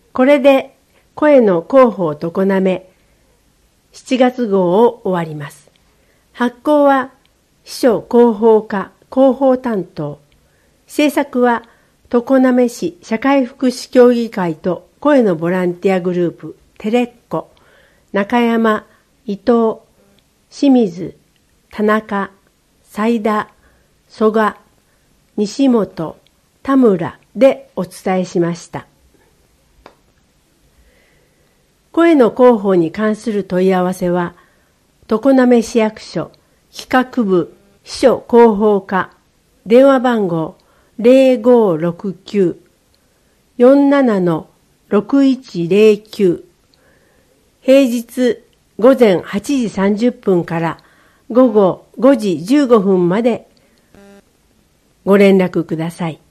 これで声の広報常滑7月号を終わります。発行は秘書広報課広報担当。制作は常滑市社会福祉協議会と声のボランティアグループテレッコ、中山、伊藤、清水、田中、斉田、曽我、西本、田村でお伝えしました。声の広報に関する問い合わせは、常滑市役所企画部秘書広報課電話番号 0569-47-6109 平日午前8時30分から午後5時15分までご連絡ください。